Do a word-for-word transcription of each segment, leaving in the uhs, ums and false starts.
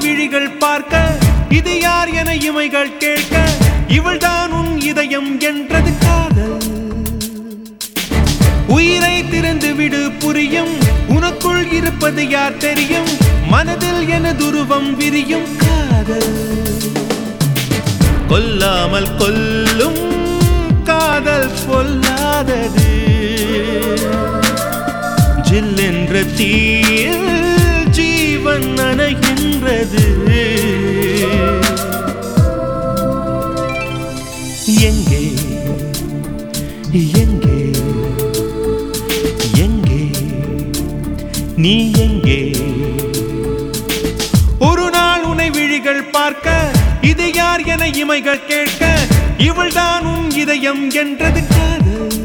விழிகள் பார்க்க இது யார் என இமைகள் கேட்க இவள்தான் உன் இதயம் என்றது காதல். உயிரை திறந்து விடு புரியும் உனக்குள் இருப்பது யார் தெரியும் மனதில் என துருவம் விரியும் காதல். கொல்லாமல் கொல்லும் காதல் பொல்லாதது ஜில்லென்ற தீயில் ஜீவன் நனைகின்றது. எங்கே எங்கே எங்கே நீ எங்கே? ஒரு நாள் உன்னை விழிகள் பார்க்க இது யார் என இமைகள் கேட்க இவள்தான் உன் இதயம் என்றது காதல்.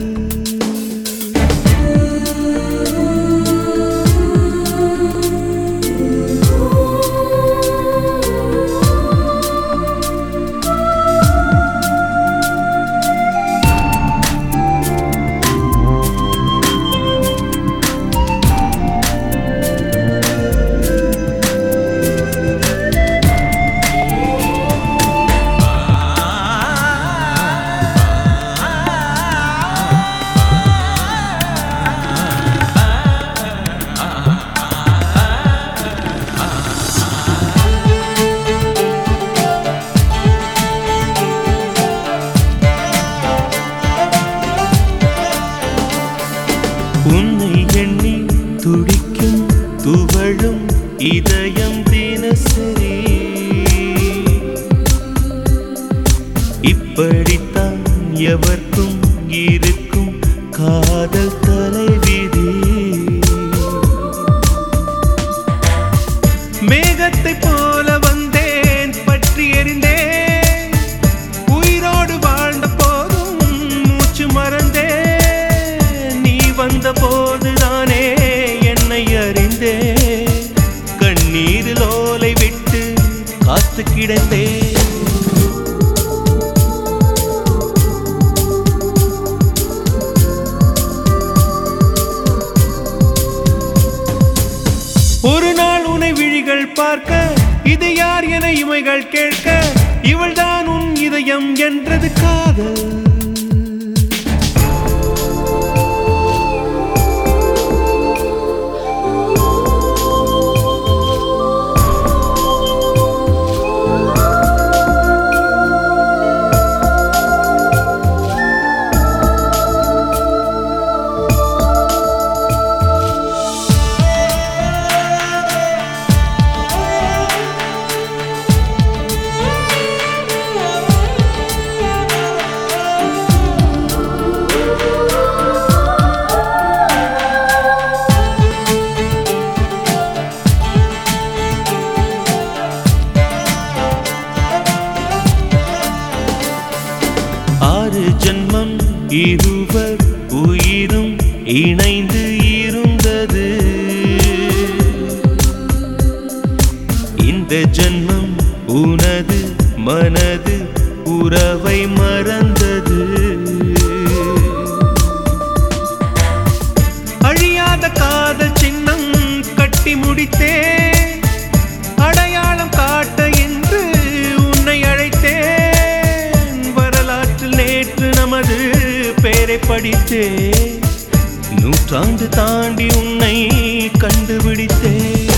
உன்னை எண்ணி துடிக்கும் துவழும் இதயம் தினசரி இப்படித்தான் எவர்க்கும் இருக்கும் காதல் தலைவிதி. மேகத்தை போல வந்தேன் பற்றி எறிந்தேன் உயிரோடு வாழ்ந்த போதும் மூச்சு மறந்தேன் வந்த போதுதானே என்னை அறிந்தே கண்ணீரில் ஓலை விட்டு காத்து கிடந்தே. ஒரு நாள் உன்னை விழிகள் பார்க்க இது யார் என இமைகள் கேட்க இவள்தான் உன் இதயம் என்றது காதல். ஆறு ஜன்மம் இருவர் உயிரும் இணைந்து இருந்தது இந்த ஜன்மம் உனது மனது உறவை மறந்தது. அழியாத காதல் சின்னம் கட்டி முடித்தே அடையாளம் காட்ட என்று உன்னை அழைத்தேன். வரலாற்றில் நேற்று நமது பெயரை படித்தே நூற்றாண்டு தாண்டி உன்னை கண்டுபிடித்தே.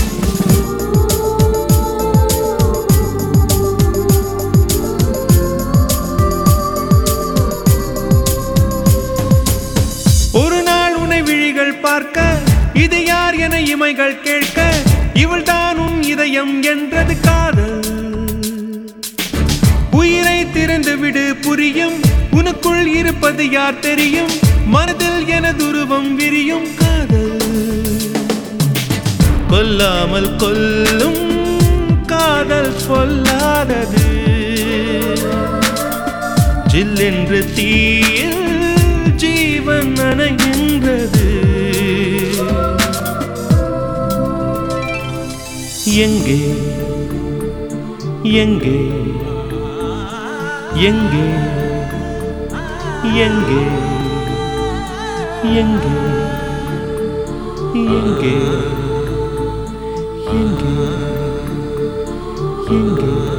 ஒரு நாள் உன்னை விழிகள் பார்க்க இது யார் என இமைகள் கேட்க இவள்தான் உன் இதயம் என்றது காதல். உயிரை திறந்து விடு புரியும் உனக்குள் இருப்பது யார் தெரியும் மனதில் என துருவம் விரியும் காதல். கொல்லாமல் கொல்லும் காதல் பொல்லாதது ஜில்லென்று தீயில் ஜீவன் நனைகின்றது. எங்கே எங்கே எங்கே எங்கே எங்கே எங்கே எங்கே எங்கே